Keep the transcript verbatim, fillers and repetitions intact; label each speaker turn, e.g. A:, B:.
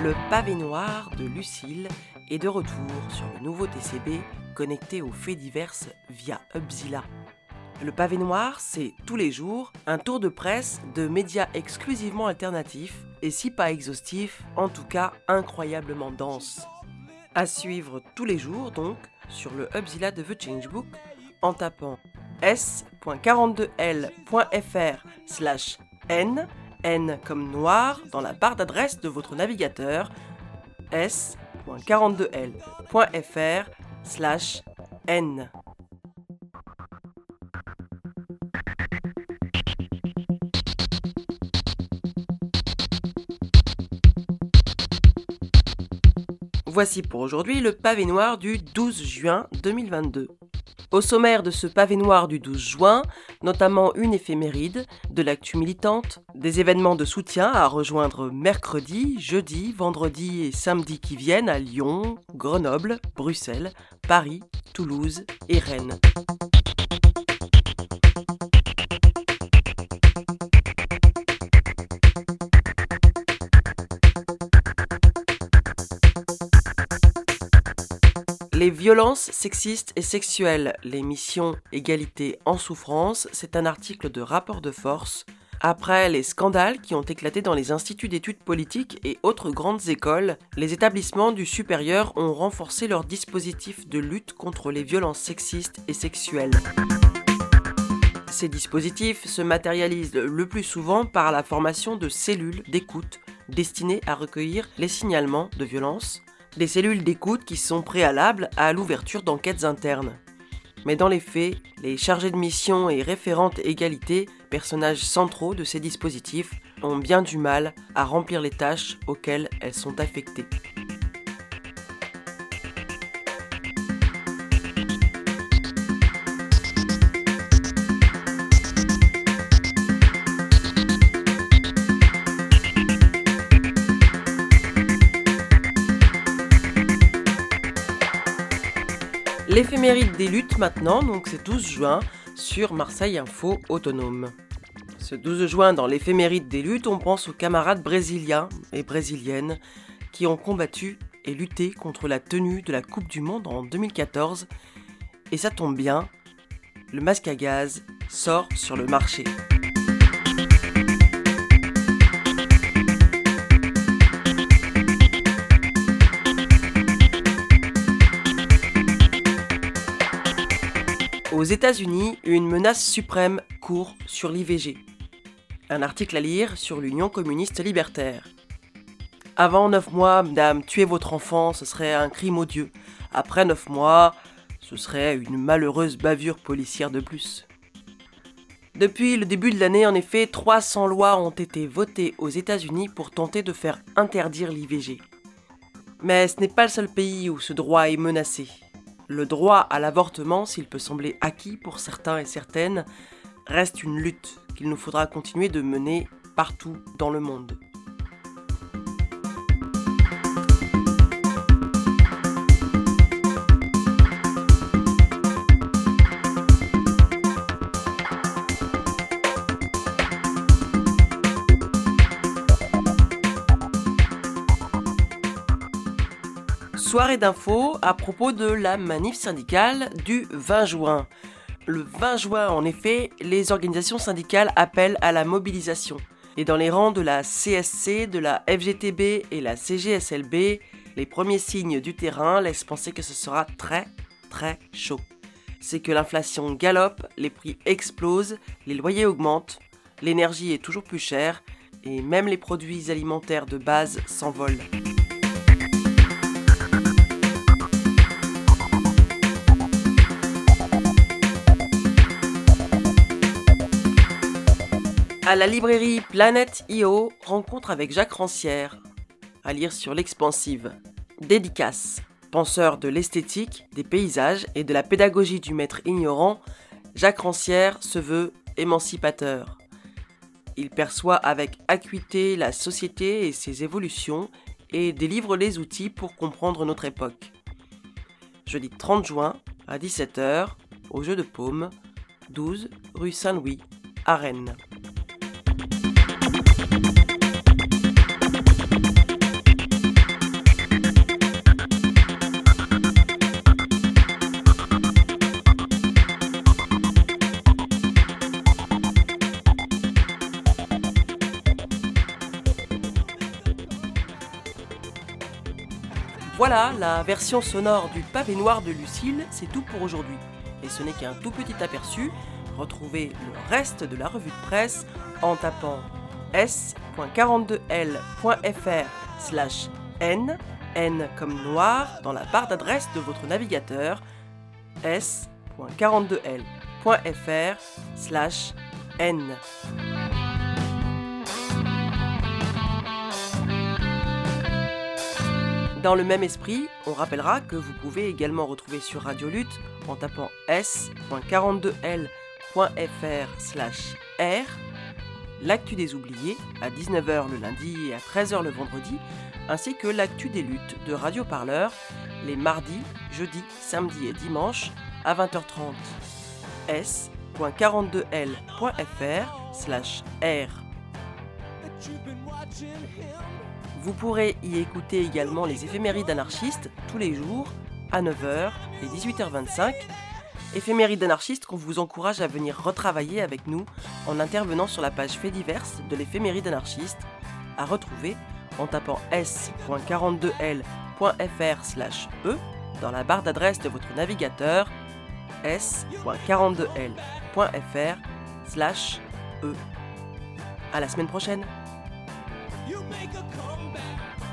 A: Le pavé noir de Lucille est de retour sur le nouveau T C B connecté aux faits divers via Hubzilla. Le pavé noir, c'est tous les jours un tour de presse de médias exclusivement alternatifs et si pas exhaustifs, en tout cas incroyablement dense. À suivre tous les jours donc sur le Hubzilla de The Changebook en tapant s point quarante-deux l point f r slash n, n comme noir dans la barre d'adresse de votre navigateur, s point quarante-deux l point f r slash n. Voici pour aujourd'hui le pavé noir du douze juin deux mille vingt-deux. Au sommaire de ce pavé noir du douze juin, notamment une éphéméride, de l'actu militante, des événements de soutien à rejoindre mercredi, jeudi, vendredi et samedi qui viennent à Lyon, Grenoble, Bruxelles, Paris, Toulouse et Rennes. Les violences sexistes et sexuelles, l'émission Égalité en souffrance, c'est un article de rapport de force. Après les scandales qui ont éclaté dans les instituts d'études politiques et autres grandes écoles, les établissements du supérieur ont renforcé leur dispositif de lutte contre les violences sexistes et sexuelles. Ces dispositifs se matérialisent le plus souvent par la formation de cellules d'écoute destinées à recueillir les signalements de violences, des cellules d'écoute qui sont préalables à l'ouverture d'enquêtes internes. Mais dans les faits, les chargés de mission et référentes égalité, personnages centraux de ces dispositifs, ont bien du mal à remplir les tâches auxquelles elles sont affectées. L'éphéméride des luttes maintenant, donc c'est douze juin, sur Marseille Info Autonome. Ce douze juin, dans l'éphéméride des luttes, on pense aux camarades brésiliens et brésiliennes qui ont combattu et lutté contre la tenue de la Coupe du Monde en deux mille quatorze. Et ça tombe bien, le masque à gaz sort sur le marché. Aux États-Unis, une menace suprême court sur l'I V G. Un article à lire sur l'Union communiste libertaire. Avant neuf mois, madame, tuer votre enfant, ce serait un crime odieux. Après neuf mois, ce serait une malheureuse bavure policière de plus. Depuis le début de l'année, en effet, trois cents lois ont été votées aux États-Unis pour tenter de faire interdire l'I V G. Mais ce n'est pas le seul pays où ce droit est menacé. Le droit à l'avortement, s'il peut sembler acquis pour certains et certaines, reste une lutte qu'il nous faudra continuer de mener partout dans le monde. Soirée d'infos à propos de la manif syndicale du vingt juin. Le vingt juin, en effet, les organisations syndicales appellent à la mobilisation. Et dans les rangs de la C S C, de la F G T B et la C G S L B, les premiers signes du terrain laissent penser que ce sera très, très chaud. C'est que l'inflation galope, les prix explosent, les loyers augmentent, l'énergie est toujours plus chère et même les produits alimentaires de base s'envolent. À la librairie Planète point i o, rencontre avec Jacques Rancière, à lire sur l'Expansive. Dédicace. Penseur de l'esthétique, des paysages et de la pédagogie du maître ignorant, Jacques Rancière se veut émancipateur. Il perçoit avec acuité la société et ses évolutions et délivre les outils pour comprendre notre époque. Jeudi trente juin, à dix-sept heures, au Jeu de Paume, douze rue Saint-Louis, à Rennes. Voilà, la version sonore du pavé noir de Lucille, c'est tout pour aujourd'hui. Et ce n'est qu'un tout petit aperçu. Retrouvez le reste de la revue de presse en tapant s point quarante-deux l point f r slash n, n comme noir, dans la barre d'adresse de votre navigateur, s point quarante-deux l point f r slash n. Dans le même esprit, on rappellera que vous pouvez également retrouver sur Radiolutte en tapant s point quarante-deux l point f r slash r l'actu des oubliés à dix-neuf heures le lundi et à treize heures le vendredi, ainsi que l'actu des luttes de Radio Parleur les mardis, jeudis, samedis et dimanches à vingt heures trente. s point quarante-deux l point f r slash r. Vous pourrez y écouter également les éphémérides anarchistes tous les jours à neuf heures et dix-huit heures vingt-cinq. Éphémérides anarchistes qu'on vous encourage à venir retravailler avec nous en intervenant sur la page Faits divers de l'éphéméride anarchiste, à retrouver en tapant s point quarante-deux l point f r slash e dans la barre d'adresse de votre navigateur, s point quarante-deux l point f r slash e. À la semaine prochaine. You make a comeback.